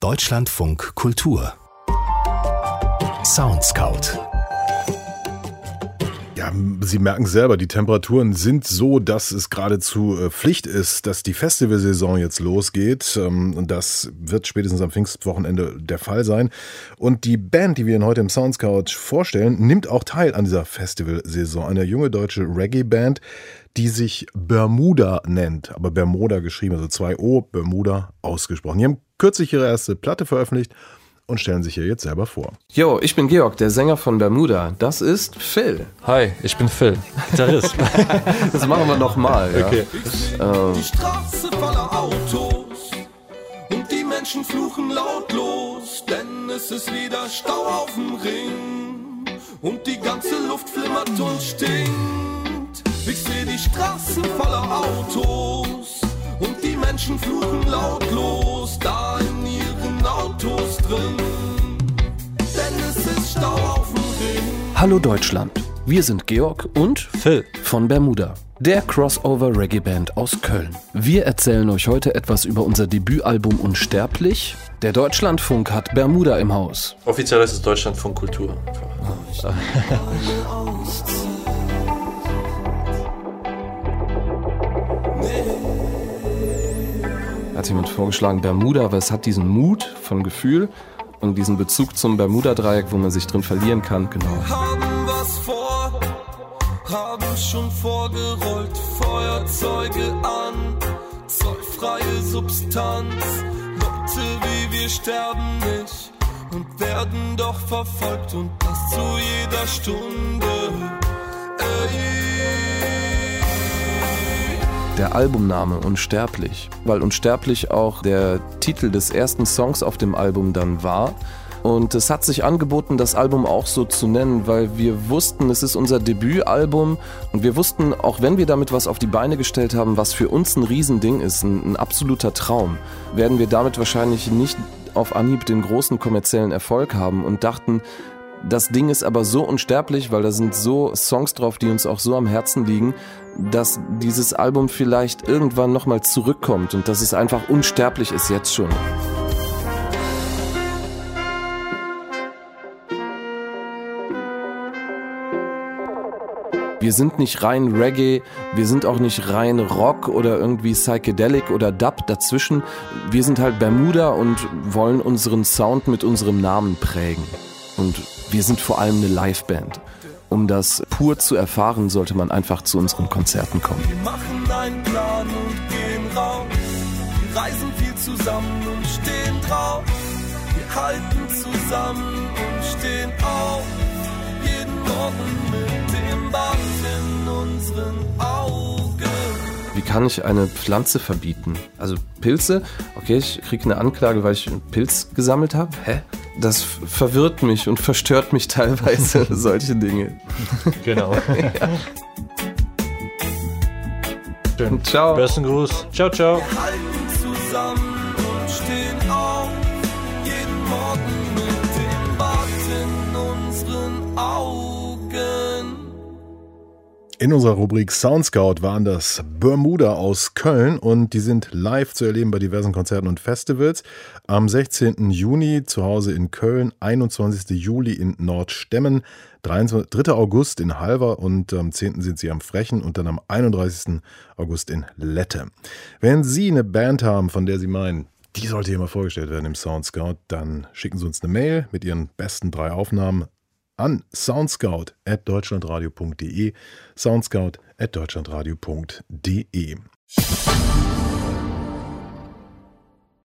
Deutschlandfunk Kultur Soundscout. Ja, Sie merken selber, die Temperaturen sind so, dass es geradezu Pflicht ist, dass die Festivalsaison jetzt losgeht. Und das wird spätestens am Pfingstwochenende der Fall sein. Und die Band, die wir Ihnen heute im Soundscout vorstellen, nimmt auch teil an dieser Festivalsaison. Eine junge deutsche Reggae-Band, die sich Bermuda nennt. Aber Bermuda geschrieben, also 2 O, Bermuda ausgesprochen. Die haben kürzlich ihre erste Platte veröffentlicht und stellen sich hier jetzt selber vor. Jo, ich bin Georg, der Sänger von Bermuda. Das ist Phil. Hi, ich bin Phil, Gitarrist. Das machen wir nochmal. Ja. Okay. Die Straße voller Autos und die Menschen fluchen lautlos, denn es ist wieder Stau auf dem Ring und die ganze Luft flimmert und stinkt. Ich sehe die Straßen voller Autos und die Menschen fluchen lautlos, da in ihren Autos drin, denn es ist Stau auf dem Ring. Hallo Deutschland, wir sind Georg und Phil von Bermuda, der Crossover-Reggae-Band aus Köln. Wir erzählen euch heute etwas über unser Debütalbum Unsterblich. Der Deutschlandfunk hat Bermuda im Haus. Offiziell ist es Deutschlandfunk Kultur. Hat jemand vorgeschlagen Bermuda, aber es hat diesen Mut von Gefühl und diesen Bezug zum Bermuda-Dreieck, wo man sich drin verlieren kann. Genau. Haben was vor, haben schon vorgerollt, Feuerzeuge an, zollfreie Substanz. Leute wie wir sterben nicht und werden doch verfolgt und das zu jeder Stunde. Der Albumname Unsterblich, weil Unsterblich auch der Titel des ersten Songs auf dem Album dann war. Und es hat sich angeboten, das Album auch so zu nennen, weil wir wussten, es ist unser Debütalbum und wir wussten, auch wenn wir damit was auf die Beine gestellt haben, was für uns ein Riesending ist, ein absoluter Traum, werden wir damit wahrscheinlich nicht auf Anhieb den großen kommerziellen Erfolg haben und dachten, das Ding ist aber so unsterblich, weil da sind so Songs drauf, die uns auch so am Herzen liegen, dass dieses Album vielleicht irgendwann nochmal zurückkommt und dass es einfach unsterblich ist jetzt schon. Wir sind nicht rein Reggae, wir sind auch nicht rein Rock oder irgendwie Psychedelic oder Dub dazwischen. Wir sind halt Bermuda und wollen unseren Sound mit unserem Namen prägen. Und wir sind vor allem eine Liveband. Um das pur zu erfahren, sollte man einfach zu unseren Konzerten kommen. Wir machen einen Plan und gehen raus. Wir reisen viel zusammen und stehen drauf. Wir halten zusammen und stehen auf. Jeden Morgen mit dem Bad in unseren Augen. Wie kann ich eine Pflanze verbieten? Also Pilze? Okay, ich kriege eine Anklage, weil ich einen Pilz gesammelt habe. Hä? Das verwirrt mich und verstört mich teilweise, solche Dinge. Genau. Ja. Schön. Ciao. Besten Gruß. Ciao, ciao. Wir halten zusammen und stehen auf. Jeden Morgen mit dem Bad in unseren Augen. In unserer Rubrik Soundscout waren das Bermuda aus Köln und die sind live zu erleben bei diversen Konzerten und Festivals. Am 16. Juni zu Hause in Köln, 21. Juli in Nordstemmen, 3. August in Halver und am 10. sind sie am Frechen und dann am 31. August in Lette. Wenn Sie eine Band haben, von der Sie meinen, die sollte hier mal vorgestellt werden im Soundscout, dann schicken Sie uns eine Mail mit Ihren besten 3 Aufnahmen an soundscout@deutschlandradio.de, soundscout@deutschlandradio.de.